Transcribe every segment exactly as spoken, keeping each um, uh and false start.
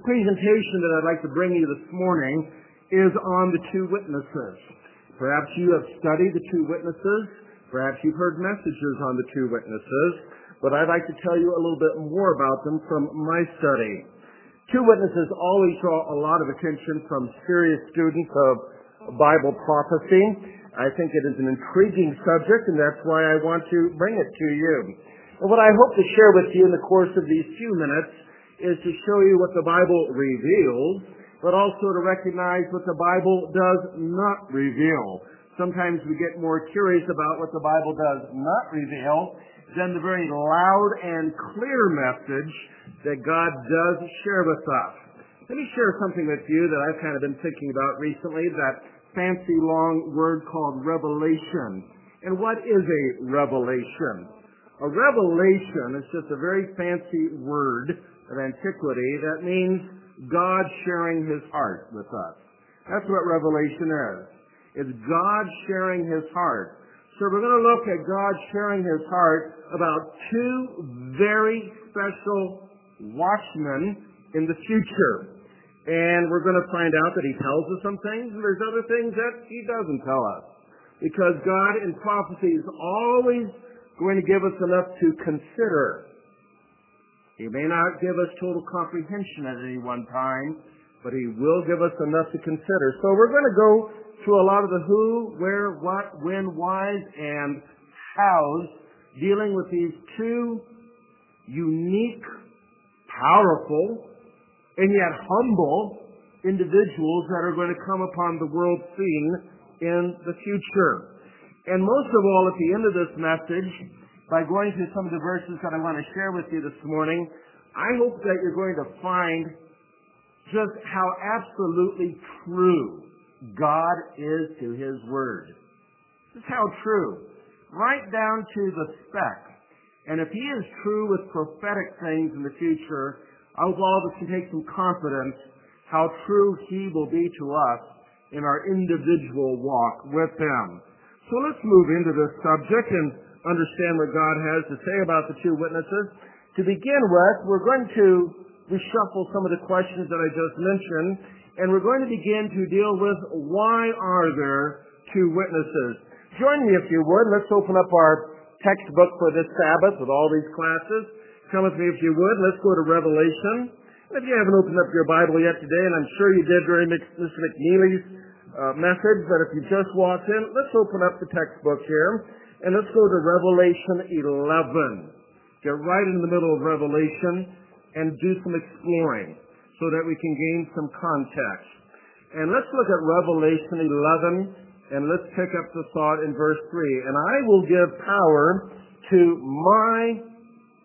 The presentation that I'd like to bring you this morning is on the two witnesses. Perhaps you have studied the two witnesses. Perhaps you've heard messages on the two witnesses. But I'd like to tell you a little bit more about them from my study. Two witnesses always draw a lot of attention from serious students of Bible prophecy. I think it is an intriguing subject, and that's why I want to bring it to you. And what I hope to share with you in the course of these few minutes is to show you what the Bible reveals, but also to recognize what the Bible does not reveal. Sometimes we get more curious about what the Bible does not reveal than the very loud and clear message that God does share with us. Let me share something with you that I've kind of been thinking about recently, that fancy long word called revelation. And what is a revelation? A revelation is just a very fancy word of antiquity that means God sharing His heart with us. That's what revelation is. It's God sharing His heart. So we're going to look at God sharing His heart about two very special watchmen in the future. And we're going to find out that He tells us some things, and there's other things that He doesn't tell us. Because God in prophecy is always going to give us enough to consider. He may not give us total comprehension at any one time, but He will give us enough to consider. So we're going to go through a lot of the who, where, what, when, whys, and hows, dealing with these two unique, powerful, and yet humble individuals that are going to come upon the world scene in the future. And most of all, at the end of this message, by going through some of the verses that I want to share with you this morning, I hope that you're going to find just how absolutely true God is to His Word. Just how true. Right down to the speck. And if He is true with prophetic things in the future, I hope all of us can take some confidence how true He will be to us in our individual walk with Him. So let's move into this subject and understand what God has to say about the two witnesses. To begin with, we're going to reshuffle some of the questions that I just mentioned, and we're going to begin to deal with why are there two witnesses. Join me if you would. Let's open up our textbook for this Sabbath with all these classes. Come with me if you would. Let's go to Revelation. If you haven't opened up your Bible yet today, and I'm sure you did during Mister McNeely's uh, message, but if you just walked in, let's open up the textbook here, and let's go to Revelation eleven. Get right in the middle of Revelation and do some exploring so that we can gain some context. And let's look at Revelation eleven, and let's pick up the thought in verse three. And I will give power to my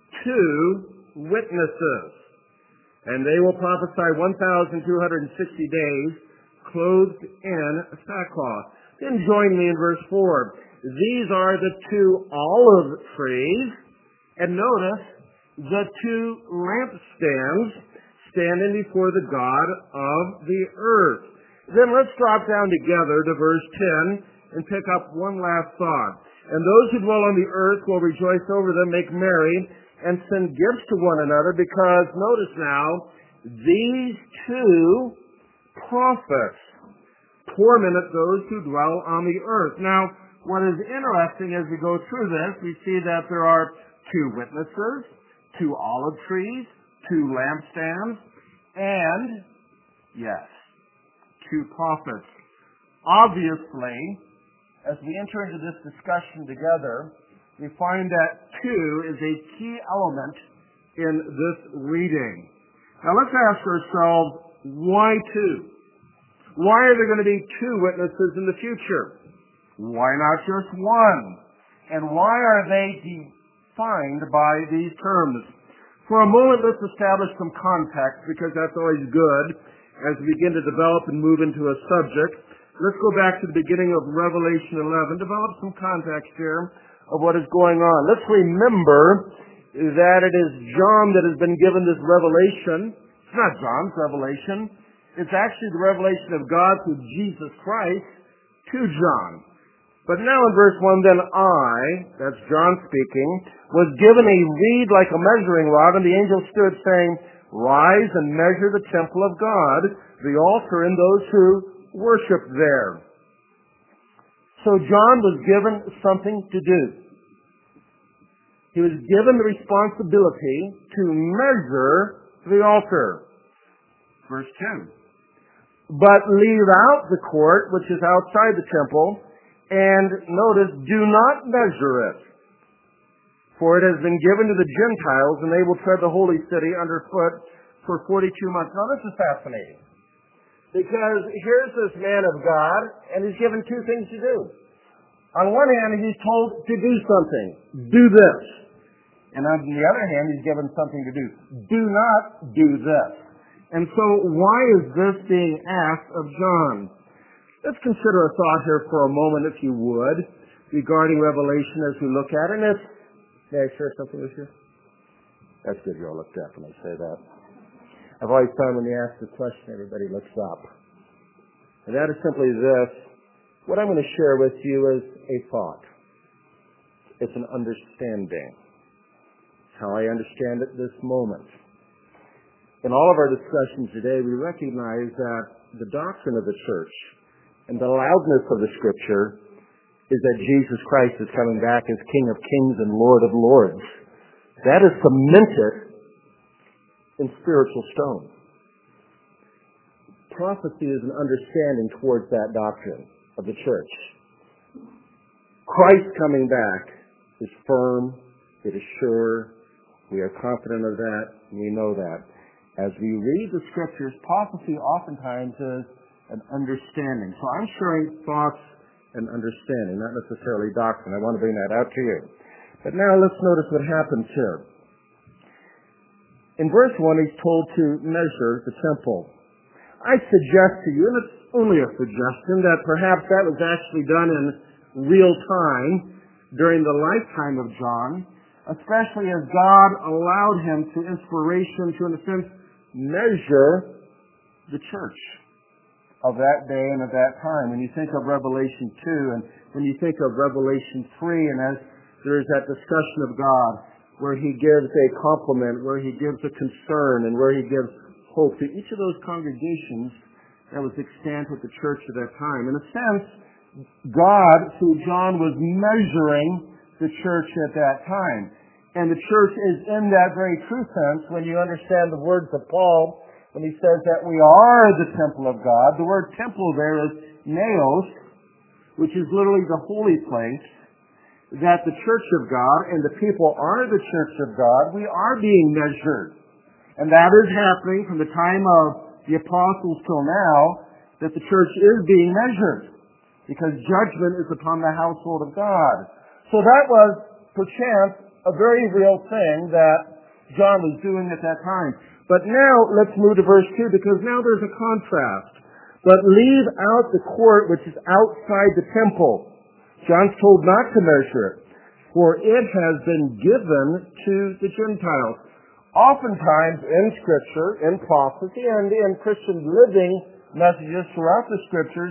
two witnesses, and they will prophesy one thousand two hundred sixty days, clothed in sackcloth. Then join me in verse four. These are the two olive trees, and notice the two lampstands standing before the God of the earth. Then let's drop down together to verse ten and pick up one last thought. And those who dwell on the earth will rejoice over them, make merry, and send gifts to one another, because, notice now, these two prophets tormented those who dwell on the earth. Now, what is interesting as we go through this, we see that there are two witnesses, two olive trees, two lampstands, and, yes, two prophets. Obviously, as we enter into this discussion together, we find that two is a key element in this reading. Now let's ask ourselves, why two? Why are there going to be two witnesses in the future? Why not just one? And why are they defined by these terms? For a moment, let's establish some context, because that's always good as we begin to develop and move into a subject. Let's go back to the beginning of Revelation eleven, develop some context here of what is going on. Let's remember that it is John that has been given this revelation. It's not John's revelation. It's actually the revelation of God through Jesus Christ to John. But now in verse one, then I, that's John speaking, was given a reed like a measuring rod, and the angel stood saying, rise and measure the temple of God, the altar, and those who worship there. So John was given something to do. He was given the responsibility to measure the altar. Verse two. But leave out the court, which is outside the temple, and notice, do not measure it. For it has been given to the Gentiles, and they will tread the holy city underfoot for forty-two months. Now this is fascinating. Because here's this man of God, and he's given two things to do. On one hand, he's told to do something. Do this. And on the other hand, he's given something to do. Do not do this. And so why is this being asked of John? Let's consider a thought here for a moment, if you would, regarding Revelation as we look at it. And it's, may I share something with you? That's good, you all looked up when I say that. I've always found when you ask the question, everybody looks up. And that is simply this. What I'm going to share with you is a thought. It's an understanding. It's how I understand it this moment. In all of our discussions today, we recognize that the doctrine of the church and the loudness of the Scripture is that Jesus Christ is coming back as King of Kings and Lord of Lords. That is cemented in spiritual stone. Prophecy is an understanding towards that doctrine of the church. Christ coming back is firm, it is sure, we are confident of that, and we know that. As we read the Scriptures, prophecy oftentimes is an understanding. So I'm sharing thoughts and understanding, not necessarily doctrine. I want to bring that out to you. But now let's notice what happens here. In verse one, he's told to measure the temple. I suggest to you, and it's only a suggestion, that perhaps that was actually done in real time during the lifetime of John, especially as God allowed him to inspiration to, in a sense, measure the church of that day and of that time. When you think of Revelation two, and when you think of Revelation three, and as there is that discussion of God, where he gives a compliment, where he gives a concern, and where he gives hope to each of those congregations that was extant with the church at that time. In a sense, God, through John, was measuring the church at that time. And the church is in that very true sense when you understand the words of Paul when he says that we are the temple of God. The word temple there is naos, which is literally the holy place, that the church of God and the people are the church of God. We are being measured. And that is happening from the time of the apostles till now, that the church is being measured, because judgment is upon the household of God. So that was, perchance, a very real thing that John was doing at that time. But now, let's move to verse two, because now there's a contrast. But leave out the court which is outside the temple. John's told not to measure it, for it has been given to the Gentiles. Oftentimes in Scripture, in prophecy, and in Christian living messages throughout the Scriptures,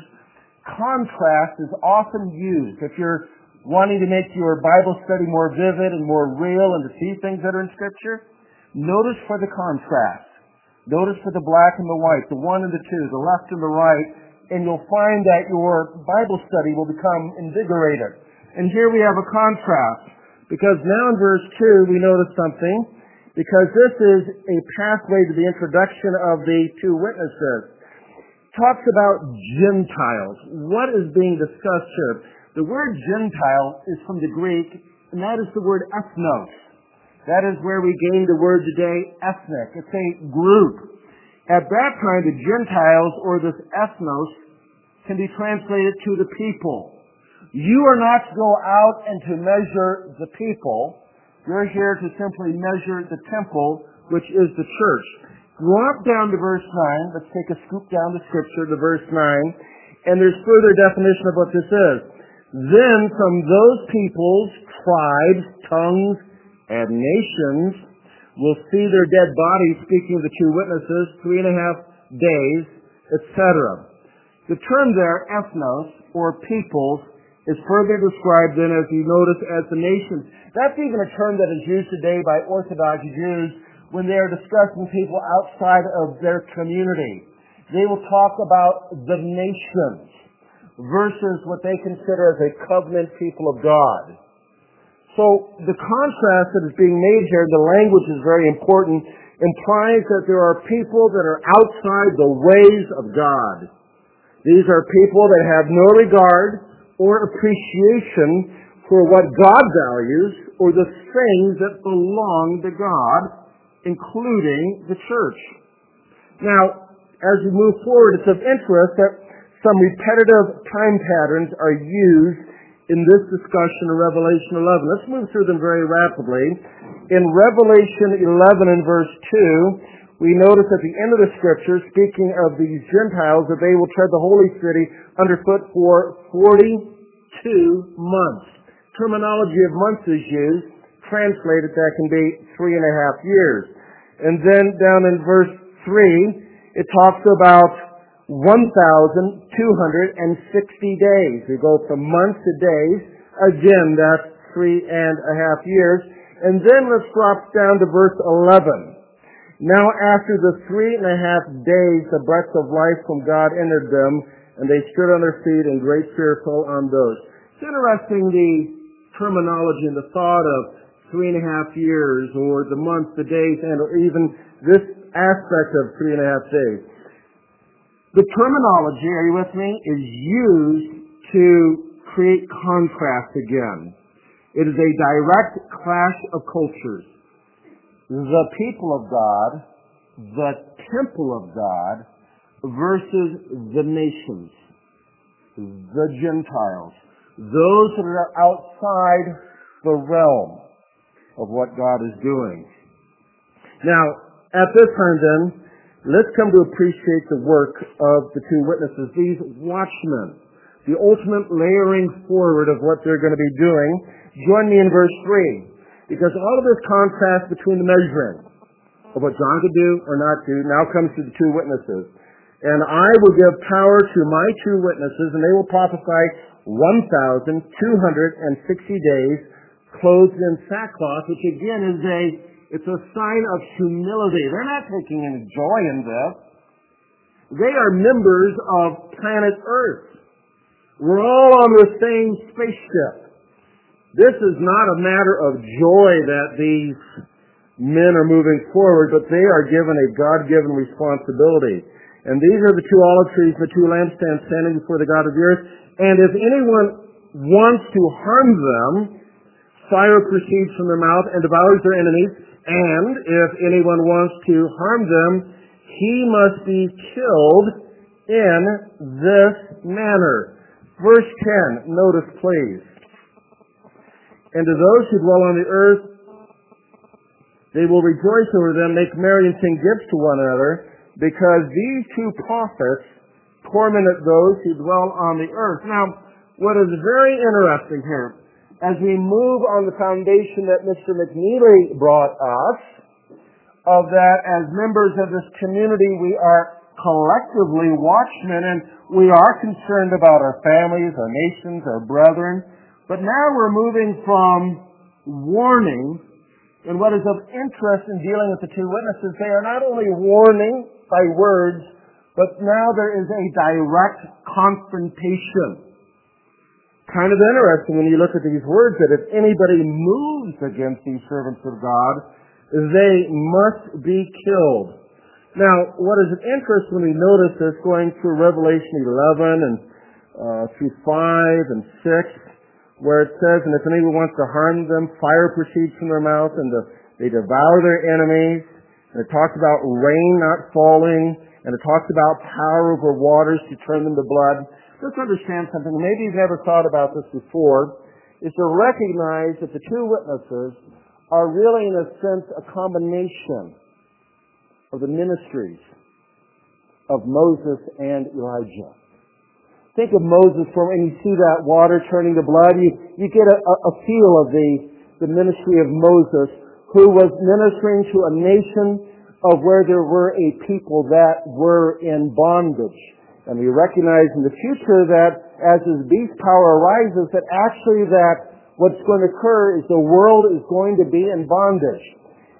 contrast is often used. If you're wanting to make your Bible study more vivid and more real and to see things that are in Scripture, notice for the contrast. Notice for the black and the white, the one and the two, the left and the right, and you'll find that your Bible study will become invigorated. And here we have a contrast, because now in verse two we notice something, because this is a pathway to the introduction of the two witnesses. Talks about Gentiles. What is being discussed here? The word Gentile is from the Greek, and that is the word ethnos. That is where we gain the word today, ethnic. It's a group. At that time, the Gentiles, or this ethnos, can be translated to the people. You are not to go out and to measure the people. You're here to simply measure the temple, which is the church. Drop down to verse nine. Let's take a scoop down to Scripture to verse nine. And there's further definition of what this is. Then from those peoples, tribes, tongues, and nations will see their dead bodies, speaking of the two witnesses, three and a half days, et cetera. The term there, ethnos, or peoples, is further described then, as you notice, as the nations. That's even a term that is used today by Orthodox Jews when they are discussing people outside of their community. They will talk about the nations versus what they consider as a covenant people of God. So the contrast that is being made here, the language is very important, implies that there are people that are outside the ways of God. These are people that have no regard or appreciation for what God values or the things that belong to God, including the church. Now, as we move forward, it's of interest that some repetitive time patterns are used in this discussion of Revelation eleven. Let's move through them very rapidly. In Revelation eleven and verse two, we notice at the end of the scripture, speaking of these Gentiles, that they will tread the holy city underfoot for forty-two months. Terminology of months is used. Translated, that can be three and a half years. And then down in verse three, it talks about one thousand two hundred sixty days. We go from months to days. Again, that's three and a half years. And then let's drop down to verse eleven. Now after the three and a half days, the breath of life from God entered them, and they stood on their feet, and great fear fell on those. It's interesting, the terminology and the thought of three and a half years, or the months, the days, and or even this aspect of three and a half days. The terminology, are you with me, is used to create contrast again. It is a direct clash of cultures. The people of God, the temple of God, versus the nations, the Gentiles, those that are outside the realm of what God is doing. Now, at this time then, let's come to appreciate the work of the two witnesses, these watchmen, the ultimate layering forward of what they're going to be doing. Join me in verse three, because all of this contrast between the measuring of what John could do or not do now comes to the two witnesses. And I will give power to my two witnesses, and they will prophesy one thousand two hundred sixty days, clothed in sackcloth, which again is a it's a sign of humility. They're not taking any joy in this. They are members of planet Earth. We're all on the same spaceship. This is not a matter of joy that these men are moving forward, but they are given a God-given responsibility. And these are the two olive trees, the two lampstands standing before the God of the earth. And if anyone wants to harm them, fire proceeds from their mouth and devours their enemies. And if anyone wants to harm them, he must be killed in this manner. Verse ten, notice please. And to those who dwell on the earth, they will rejoice over them, make merry and sing gifts to one another, because these two prophets tormented those who dwell on the earth. Now, what is very interesting here, as we move on the foundation that Mister McNeely brought us, of that as members of this community we are collectively watchmen, and we are concerned about our families, our nations, our brethren. But now we're moving from warning, and what is of interest in dealing with the two witnesses, they are not only warning by words, but now there is a direct confrontation. Kind of interesting when you look at these words, that if anybody moves against these servants of God, they must be killed. Now, what is of interest when we notice this going through Revelation eleven and uh, through five and six, where it says, and if anyone wants to harm them, fire proceeds from their mouth, and the, they devour their enemies. And it talks about rain not falling, and it talks about power over waters to turn them to blood. Let's understand something. Maybe you've never thought about this before, is to recognize that the two witnesses are really, in a sense, a combination of the ministries of Moses and Elijah. Think of Moses for when you see that water turning to blood, you, you get a, a feel of the, the ministry of Moses, who was ministering to a nation of where there were a people that were in bondage. And we recognize in the future that as his beast power arises, that actually that what's going to occur is the world is going to be in bondage.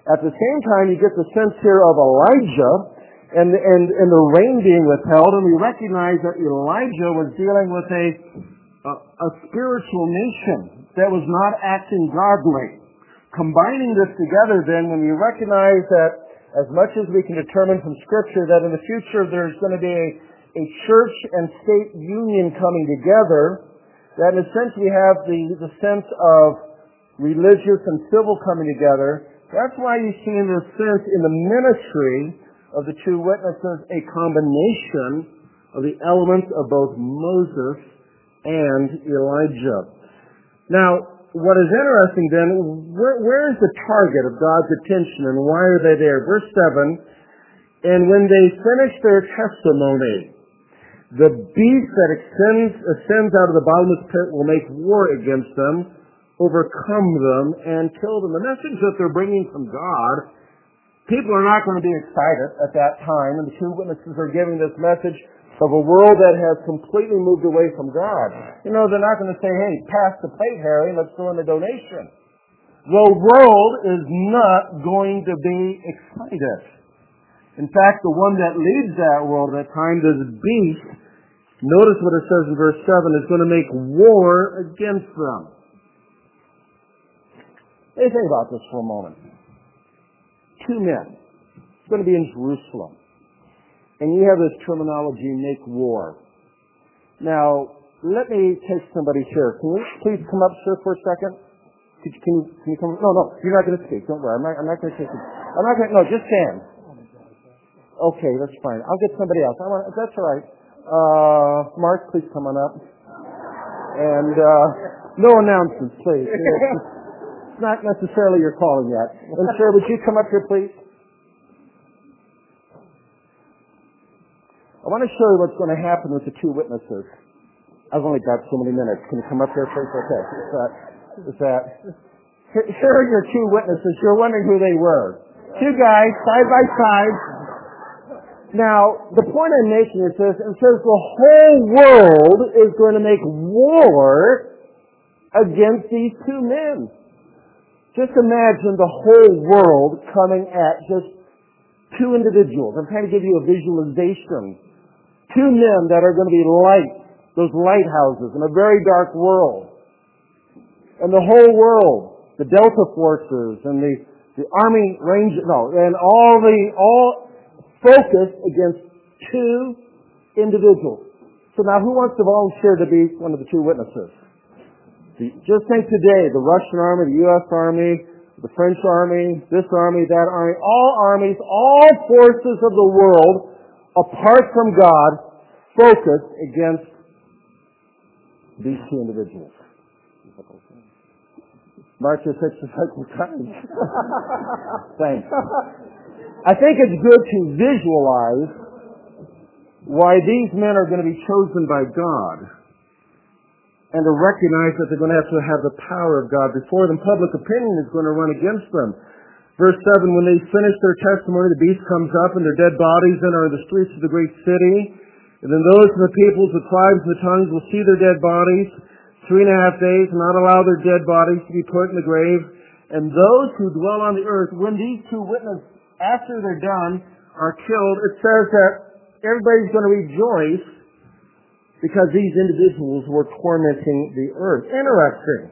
At the same time, you get the sense here of Elijah and, and, and the rain being withheld, and we recognize that Elijah was dealing with a, a, a spiritual nation that was not acting godly. Combining this together, then, when we recognize that as much as we can determine from Scripture that in the future there's going to be a, a church and state union coming together, that in a sense we have the, the sense of religious and civil coming together. That's why you see in this sense in the ministry of the two witnesses a combination of the elements of both Moses and Elijah. Now, what is interesting then, where, where is the target of God's attention and why are they there? Verse seven, and when they finish their testimony, the beast that ascends, ascends out of the bottomless pit will make war against them, overcome them, and kill them. The message that they're bringing from God, people are not going to be excited at that time, and the two witnesses are giving this message of a world that has completely moved away from God. You know, they're not going to say, hey, pass the plate, Harry, let's throw in the donation. The world is not going to be excited. In fact, the one that leads that world at that time, this beast, notice what it says in verse seven, is going to make war against them. Hey, think about this for a moment. Two men. It's going to be in Jerusalem. And you have this terminology, make war. Now, let me take somebody here. Can you please come up, sir, for a second? Can you, can you, can you come? No, no, you're not going to speak. Don't worry. I'm not, I'm not going to take it. I'm not going to, no, just stand. Okay, that's fine. I'll get somebody else. I want, that's all right. Uh, Mark, please come on up. And, uh, no announcements, please. It's not necessarily your calling yet. And, sir, would you come up here, please? I want to show you what's going to happen with the two witnesses. I've only got so many minutes. Can you come up here, please? Okay. Is that, is that, here are your two witnesses. You're wondering who they were. Two guys, side by side. Now, the point I'm making is this. It says the whole world is going to make war against these two men. Just imagine the whole world coming at just two individuals. I'm trying to give you a visualization. Two men that are going to be light, those lighthouses in a very dark world. And the whole world, the Delta forces and the, the Army Ranger, no, and all the, all focused against two individuals. So now who wants to volunteer to be one of the two witnesses? The, just think today, the Russian Army, the U S Army, the French Army, this Army, that Army, all armies, all forces of the world, apart from God, focused against these two individuals. March your six to cycle times. Thanks. I think it's good to visualize why these men are going to be chosen by God and to recognize that they're going to have to have the power of God before them. Public opinion is going to run against them. Verse seven, when they finish their testimony, the beast comes up and their dead bodies then are in the streets of the great city. And then those of the peoples, the tribes, and the tongues will see their dead bodies three and a half days and not allow their dead bodies to be put in the grave. And those who dwell on the earth, when these two witnesses, after they're done, are killed, it says that everybody's going to rejoice because these individuals were tormenting the earth. Interesting.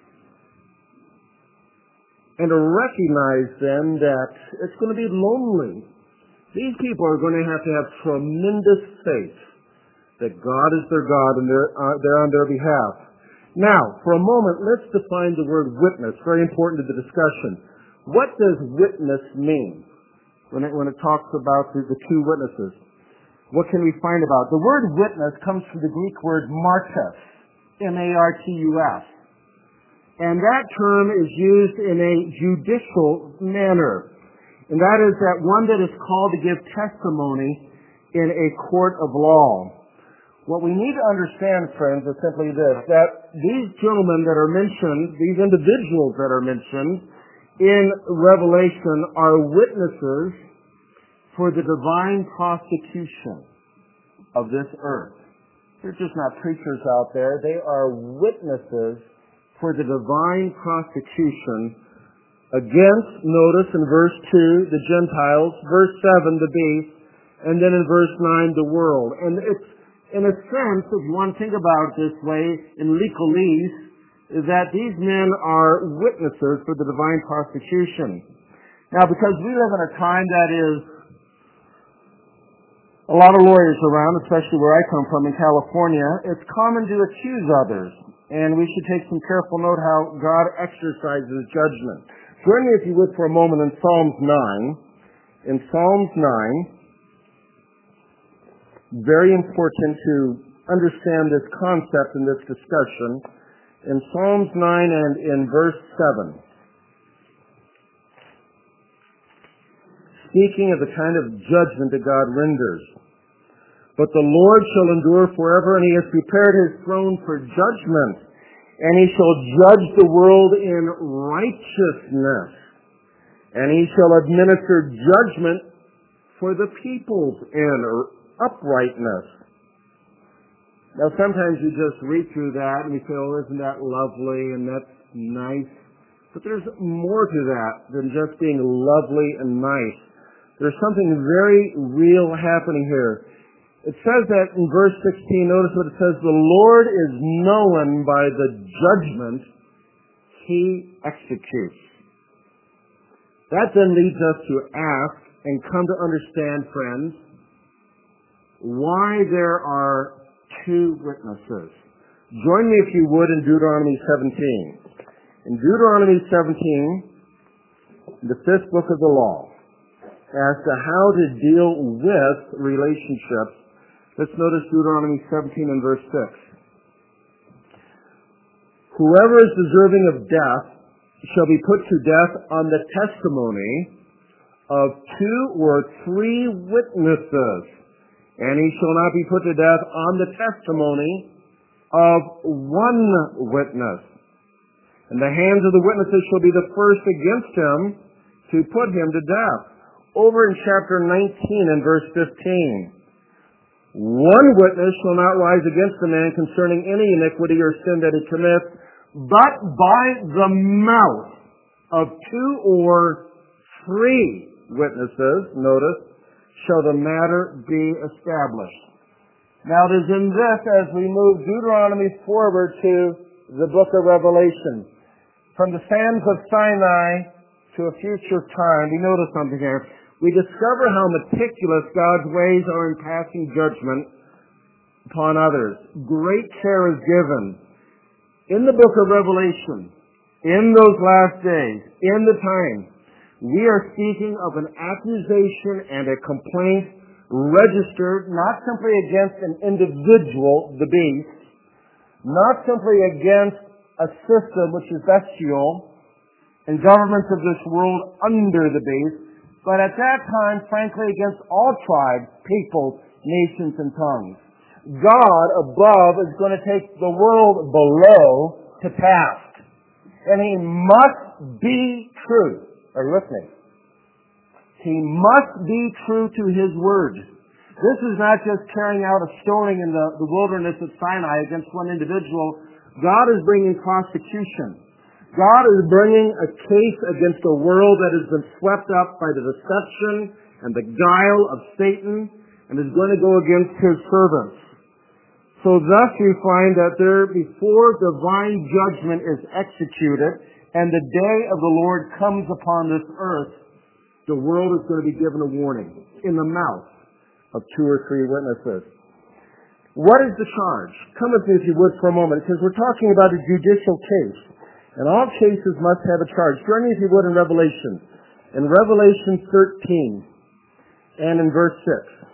And to recognize then that it's going to be lonely. These people are going to have to have tremendous faith that God is their God and they're, uh, they're on their behalf. Now, for a moment, let's define the word witness. Very important to the discussion. What does witness mean when it, when it talks about the, the two witnesses? What can we find about it? The word witness comes from the Greek word martus, M A R T U S. And that term is used in a judicial manner. And that is that one that is called to give testimony in a court of law. What we need to understand, friends, is simply this, that these gentlemen that are mentioned, these individuals that are mentioned in Revelation are witnesses for the divine prosecution of this earth. They're just not preachers out there. They are witnesses for the divine prosecution Against, notice in verse two, the Gentiles, verse seven, the beast, and then in verse nine, the world. And it's, in a sense, if you want to think about it this way, in legalese, is that these men are witnesses for the divine prosecution. Now, because we live in a time that is a lot of lawyers around, especially where I come from in California, it's common to accuse others. And we should take some careful note how God exercises judgment. Join me, if you would, for a moment in Psalms nine. In Psalms nine, very important to understand this concept in this discussion. In Psalms nine and in verse seven, speaking of the kind of judgment that God renders. But the Lord shall endure forever, and he has prepared his throne for judgment, and he shall judge the world in righteousness, and he shall administer judgment for the peoples in uprightness. Now, sometimes you just read through that and you say, oh, isn't that lovely and that's nice? But there's more to that than just being lovely and nice. There's something very real happening here. It says that in verse sixteen, notice what it says, the Lord is known by the judgment he executes. That then leads us to ask and come to understand, friends, why there are two witnesses. Join me, if you would, in Deuteronomy seventeen. In Deuteronomy seventeen, the fifth book of the law, as to how to deal with relationships, let's notice Deuteronomy seventeen and verse six. Whoever is deserving of death shall be put to death on the testimony of two or three witnesses, and he shall not be put to death on the testimony of one witness. And the hands of the witnesses shall be the first against him to put him to death. Over in chapter nineteen and verse fifteen, one witness shall not rise against a man concerning any iniquity or sin that he commits, but by the mouth of two or three witnesses, notice, shall the matter be established. Now it is in this, as we move Deuteronomy forward to the book of Revelation, from the sands of Sinai to a future time, we notice something here. We discover how meticulous God's ways are in passing judgment upon others. Great care is given. In the book of Revelation, in those last days, in the time, we are speaking of an accusation and a complaint registered not simply against an individual, the beast, not simply against a system which is bestial, and governments of this world under the beast, but at that time, frankly, against all tribes, peoples, nations, and tongues. God above is going to take the world below to task. And he must be true. Are you with me? He must be true to his word. This is not just carrying out a stoning in the, the wilderness of Sinai against one individual. God is bringing prosecution. God is bringing a case against a world that has been swept up by the deception and the guile of Satan and is going to go against his servants. So thus we find that there, before divine judgment is executed and the day of the Lord comes upon this earth, the world is going to be given a warning in the mouth of two or three witnesses. What is the charge? Come with me, if you would, for a moment, because we're talking about a judicial case. And all cases must have a charge. Join me, if you would, in Revelation. In Revelation thirteen and in verse six.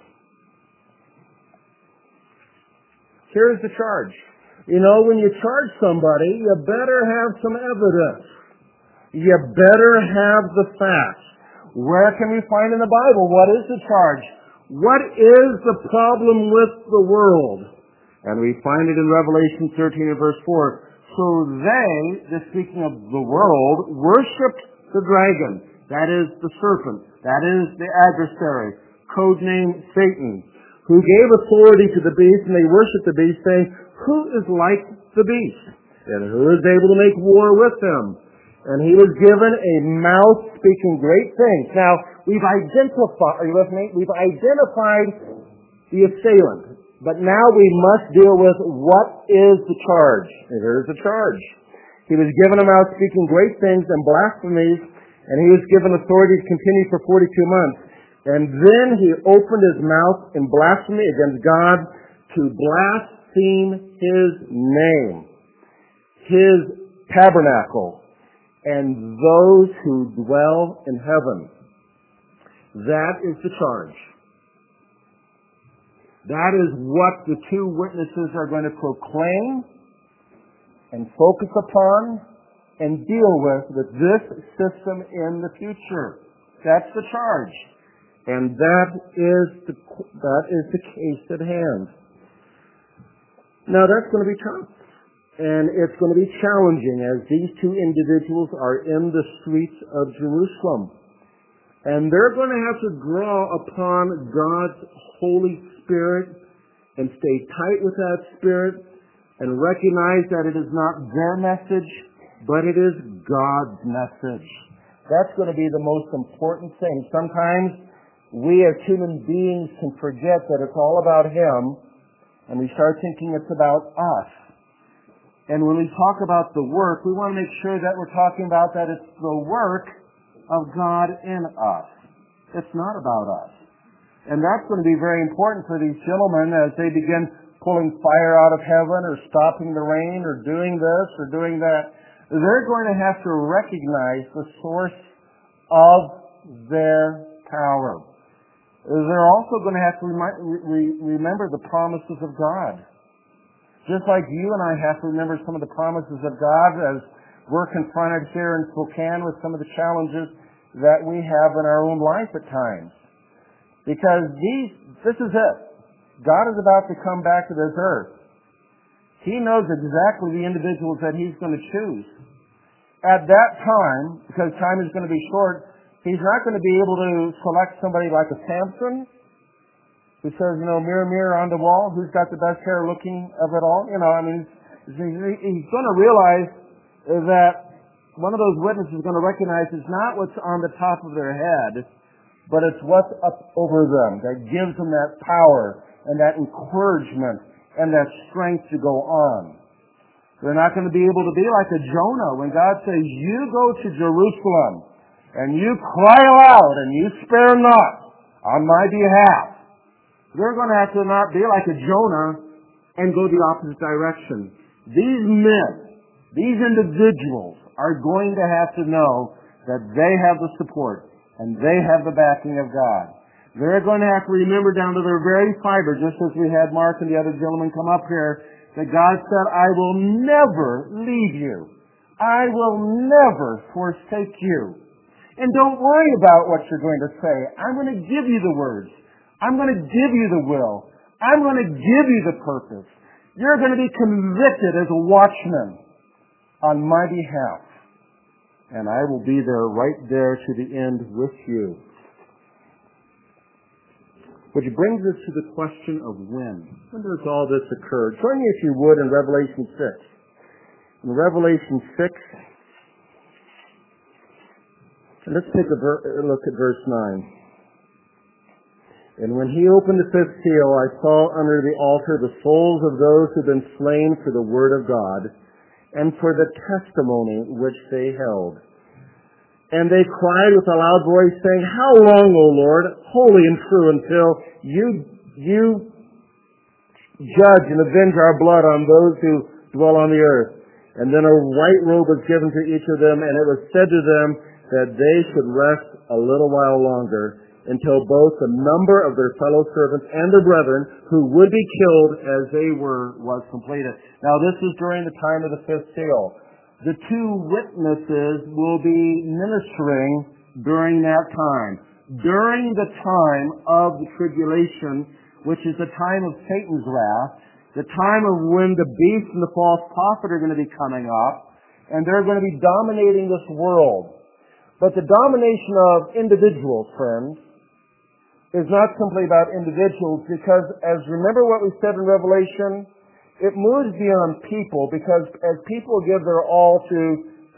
Here's the charge. You know, when you charge somebody, you better have some evidence. You better have the facts. Where can we find in the Bible? What is the charge? What is the problem with the world? And we find it in Revelation thirteen and verse four. So they, this speaking of the world, worshipped the dragon. That is the serpent. That is the adversary, codenamed Satan, who gave authority to the beast, and they worshipped the beast, saying, who is like the beast? And who is able to make war with him? And he was given a mouth speaking great things. Now, we've identified, are you with me? We've identified the assailant. But now we must deal with what is the charge. And here's the charge. He was given a mouth speaking great things and blasphemies, and he was given authority to continue for forty-two months. And then he opened his mouth in blasphemy against God to blaspheme his name, his tabernacle, and those who dwell in heaven. That is the charge. That is what the two witnesses are going to proclaim and focus upon and deal with with this system in the future. That's the charge. And that is the, that is the case at hand. Now that's going to be tough. And it's going to be challenging as these two individuals are in the streets of Jerusalem. And they're going to have to draw upon God's Holy Spirit and stay tight with that Spirit and recognize that it is not their message, but it is God's message. That's going to be the most important thing. Sometimes we as human beings can forget that it's all about Him, and we start thinking it's about us. And when we talk about the work, we want to make sure that we're talking about that it's the work of God in us. It's not about us. And that's going to be very important for these gentlemen as they begin pulling fire out of heaven or stopping the rain or doing this or doing that. They're going to have to recognize the source of their power. They're also going to have to remi- re- remember the promises of God. Just like you and I have to remember some of the promises of God as we're confronted here in Spokane with some of the challenges that we have in our own life at times. Because these, this is it. God is about to come back to this earth. He knows exactly the individuals that He's going to choose. At that time, because time is going to be short, He's not going to be able to select somebody like a Samson who says, you know, mirror, mirror on the wall, who's got the best hair looking of it all? You know, I mean, he's going to realize that one of those witnesses is going to recognize it's not what's on the top of their head, but it's what's up over them that gives them that power and that encouragement and that strength to go on. They're not going to be able to be like a Jonah when God says, you go to Jerusalem and you cry aloud and you spare not on my behalf. They're going to have to not be like a Jonah and go the opposite direction. These men, these individuals are going to have to know that they have the support and they have the backing of God. They're going to have to remember down to their very fiber, just as we had Mark and the other gentlemen come up here, that God said, I will never leave you. I will never forsake you. And don't worry about what you're going to say. I'm going to give you the words. I'm going to give you the will. I'm going to give you the purpose. You're going to be convicted as a watchman on my behalf. And I will be there, right there to the end with you. Which brings us to the question of when. When does all this occur? Join me, if you would, in Revelation six. In Revelation six, and let's take a, ver- a look at verse nine. And when he opened the fifth seal, I saw under the altar the souls of those who had been slain for the word of God and for the testimony which they held. And they cried with a loud voice, saying, how long, O Lord, holy and true, until you, you judge and avenge our blood on those who dwell on the earth? And then a white robe was given to each of them, and it was said to them that they should rest a little while longer, until both the number of their fellow servants and their brethren who would be killed as they were was completed. Now this is during the time of the fifth seal. The two witnesses will be ministering during that time. During the time of the tribulation, which is the time of Satan's wrath, the time of when the beast and the false prophet are going to be coming up, and they're going to be dominating this world. But the domination of individuals, friends, is not simply about individuals, because as remember what we said in Revelation, it moves beyond people, because as people give their all to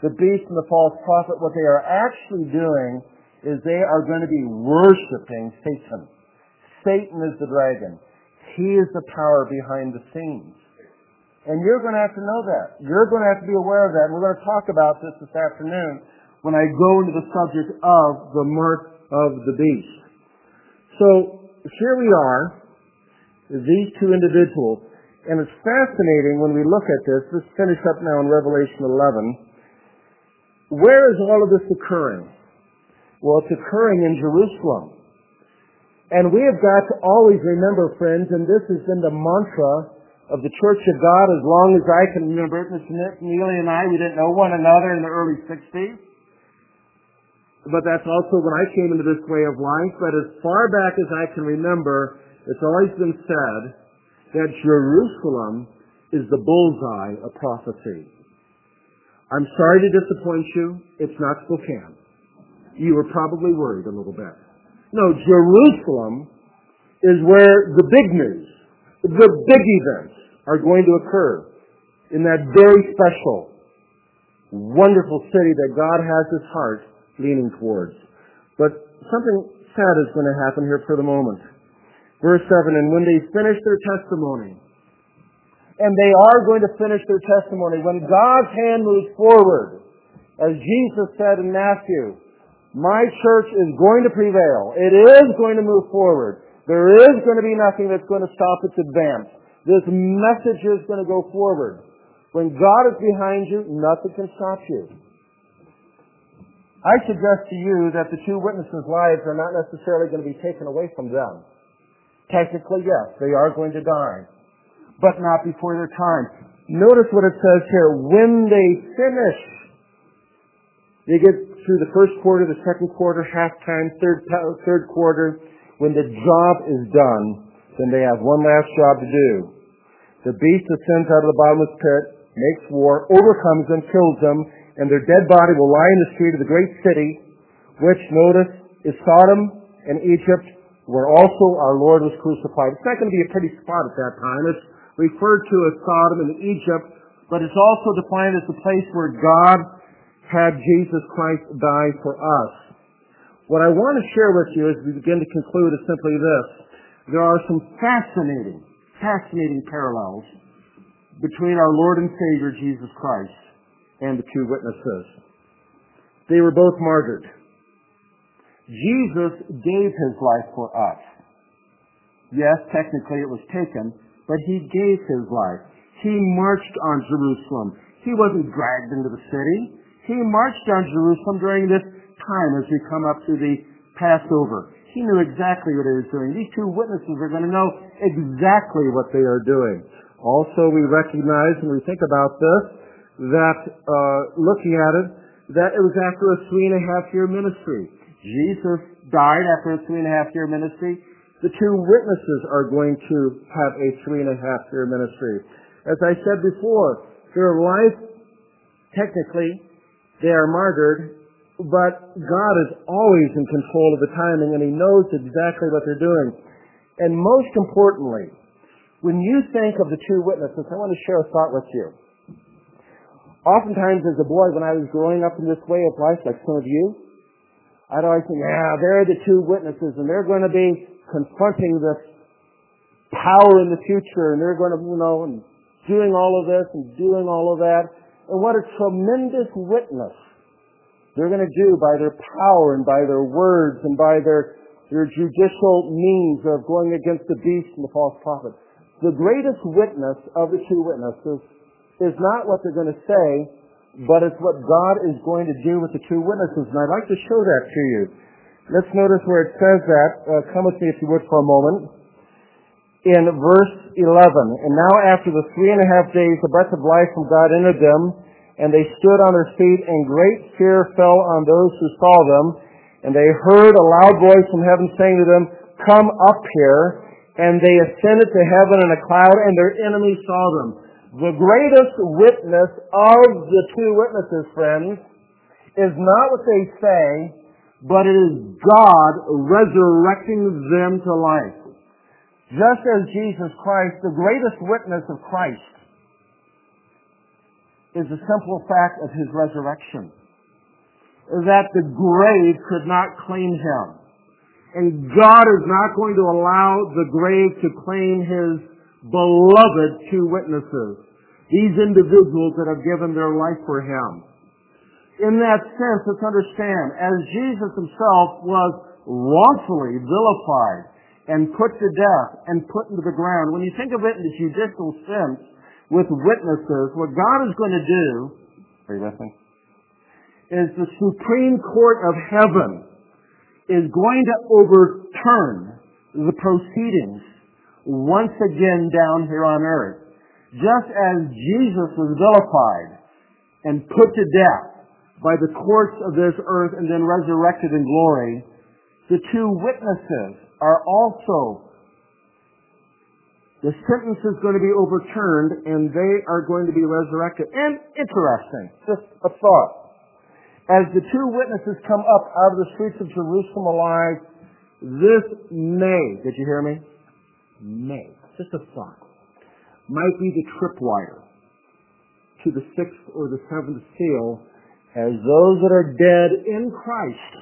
the beast and the false prophet, what they are actually doing is they are going to be worshiping Satan. Satan is the dragon. He is the power behind the scenes. And you're going to have to know that. You're going to have to be aware of that. And we're going to talk about this this afternoon when I go into the subject of the mark of the beast. So here we are, these two individuals. And it's fascinating when we look at this. Let's finish up now in Revelation eleven. Where is all of this occurring? Well, it's occurring in Jerusalem. And we have got to always remember, friends, and this has been the mantra of the Church of God as long as I can remember it. Mister Neely and I, we didn't know one another in the early sixties. But that's also when I came into this way of life. But as far back as I can remember, it's always been said that Jerusalem is the bullseye of prophecy. I'm sorry to disappoint you. It's not Spokane. You were probably worried a little bit. No, Jerusalem is where the big news, the big events are going to occur in that very special, wonderful city that God has His heart leaning towards. But something sad is going to happen here for the moment. Verse seven, and when they finish their testimony, and they are going to finish their testimony, when God's hand moves forward, as Jesus said in Matthew, my church is going to prevail. It is going to move forward. There is going to be nothing that's going to stop its advance. This message is going to go forward. When God is behind you, nothing can stop you. I suggest to you that the two witnesses' lives are not necessarily going to be taken away from them. Technically, yes, they are going to die, but not before their time. Notice what it says here. When they finish, they get through the first quarter, the second quarter, halftime, third, third quarter. When the job is done, then they have one last job to do. The beast ascends out of the bottomless pit, makes war, overcomes them, kills them, and their dead body will lie in the street of the great city, which, notice, is Sodom and Egypt, where also our Lord was crucified. It's not going to be a pretty spot at that time. It's referred to as Sodom and Egypt, but it's also defined as the place where God had Jesus Christ die for us. What I want to share with you as we begin to conclude is simply this. There are some fascinating, fascinating parallels between our Lord and Savior Jesus Christ and the two witnesses. They were both martyred. Jesus gave His life for us. Yes, technically it was taken, but He gave His life. He marched on Jerusalem. He wasn't dragged into the city. He marched on Jerusalem during this time as we come up to the Passover. He knew exactly what He was doing. These two witnesses are going to know exactly what they are doing. Also, we recognize when we think about this, that uh, looking at it, that it was after a three and a half year ministry. Jesus died after a three and a half year ministry. The two witnesses are going to have a three and a half year ministry. As I said before, their life, technically, they are martyred, but God is always in control of the timing, and He knows exactly what they're doing. And most importantly, when you think of the two witnesses, I want to share a thought with you. Oftentimes as a boy, when I was growing up in this way of life, like some of you, I'd always think, yeah, they're the two witnesses, and they're going to be confronting this power in the future, and they're going to, you know, and doing all of this and doing all of that. And what a tremendous witness they're going to do by their power and by their words and by their, their judicial means of going against the beast and the false prophet. The greatest witness of the two witnesses is not what they're going to say, but it's what God is going to do with the two witnesses. And I'd like to show that to you. Let's notice where it says that. Uh, come with me, if you would, for a moment. In verse eleven, and now after the three and a half days, the breath of life from God entered them, and they stood on their feet, and great fear fell on those who saw them. And they heard a loud voice from heaven saying to them, come up here. And they ascended to heaven in a cloud, and their enemies saw them. The greatest witness of the two witnesses, friends, is not what they say, but it is God resurrecting them to life. Just as Jesus Christ, the greatest witness of Christ, is the simple fact of his resurrection. That the grave could not claim him. And God is not going to allow the grave to claim his beloved two witnesses. These individuals that have given their life for him. In that sense, let's understand, as Jesus himself was wrongfully vilified and put to death and put into the ground, when you think of it in the judicial sense with witnesses, what God is going to do, are you with me? Is the Supreme Court of Heaven is going to overturn the proceedings once again down here on earth. Just as Jesus was vilified and put to death by the courts of this earth and then resurrected in glory, the two witnesses are also, the sentence is going to be overturned and they are going to be resurrected. And interesting, just a thought. As the two witnesses come up out of the streets of Jerusalem alive, this may, did you hear me? May, just a thought, might be the tripwire to the sixth or the seventh seal, as those that are dead in Christ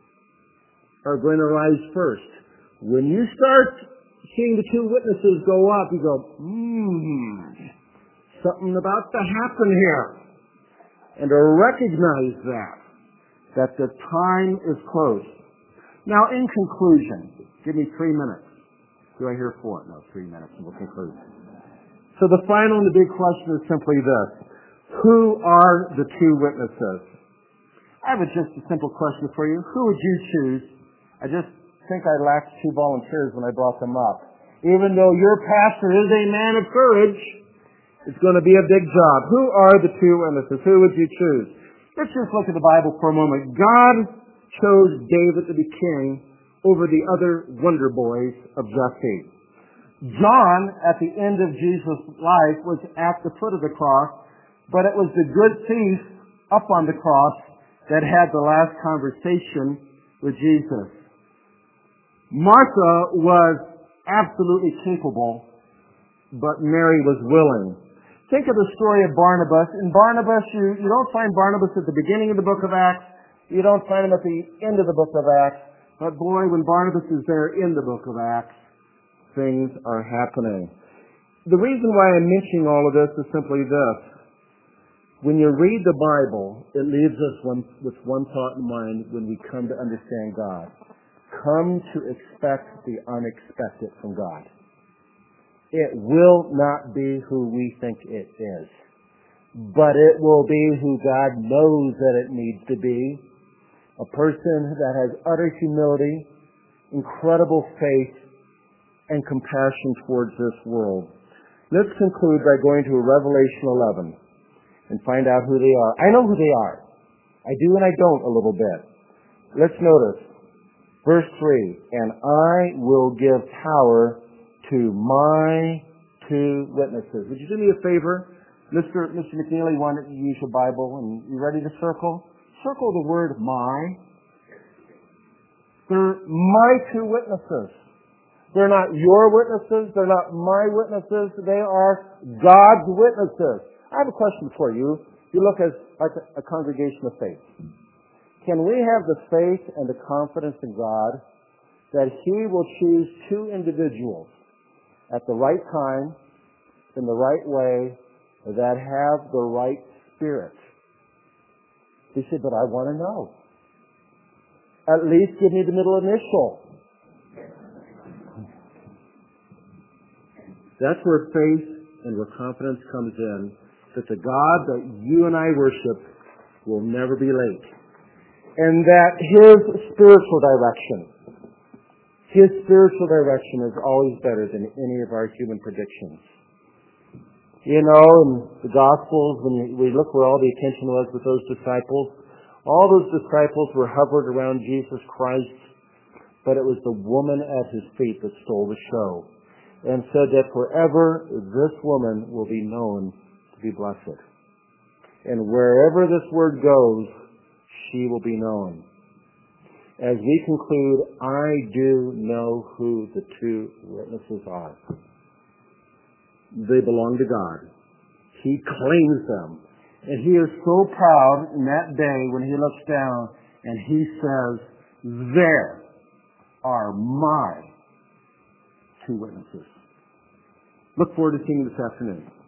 are going to rise first. When you start seeing the two witnesses go up, you go, hmm, something about to happen here. And to recognize that, that the time is close. Now, in conclusion, give me three minutes. Do I hear four? No, three minutes, and we'll conclude. So the final and the big question is simply this. Who are the two witnesses? I have a just a simple question for you. Who would you choose? I just think I lacked two volunteers when I brought them up. Even though your pastor is a man of courage, it's going to be a big job. Who are the two witnesses? Who would you choose? Let's just look at the Bible for a moment. God chose David to be king over the other wonder boys of Jesse. John, at the end of Jesus' life, was at the foot of the cross, but it was the good thief up on the cross that had the last conversation with Jesus. Martha was absolutely capable, but Mary was willing. Think of the story of Barnabas. In Barnabas, you, you don't find Barnabas at the beginning of the book of Acts. You don't find him at the end of the book of Acts. But boy, when Barnabas is there in the book of Acts, things are happening. The reason why I'm mentioning all of this is simply this. When you read the Bible, it leaves us one, with one thought in mind when we come to understand God. Come to expect the unexpected from God. It will not be who we think it is, but it will be who God knows that it needs to be. A person that has utter humility, incredible faith, and compassion towards this world. Let's conclude by going to Revelation eleven and find out who they are. I know who they are. I do and I don't a little bit. Let's notice verse three, and I will give power to my two witnesses. Would you do me a favor? Mister Mister McNeely, why don't you use your Bible, and you ready to circle? Circle the word my. They're my two witnesses. They're not your witnesses. They're not my witnesses. They are God's witnesses. I have a question for you. You look as like a, a congregation of faith. Can we have the faith and the confidence in God that He will choose two individuals at the right time, in the right way, that have the right spirit? He said, but I want to know. At least give me the middle initial. That's where faith and where confidence comes in, that the God that you and I worship will never be late. And that His spiritual direction, His spiritual direction is always better than any of our human predictions. You know, in the Gospels, when we look where all the attention was with those disciples, all those disciples were hovered around Jesus Christ, but it was the woman at His feet that stole the show and said that forever this woman will be known to be blessed. And wherever this word goes, she will be known. As we conclude, I do know who the two witnesses are. They belong to God. He claims them. And he is so proud in that day when he looks down and he says, there are my two witnesses. Look forward to seeing you this afternoon.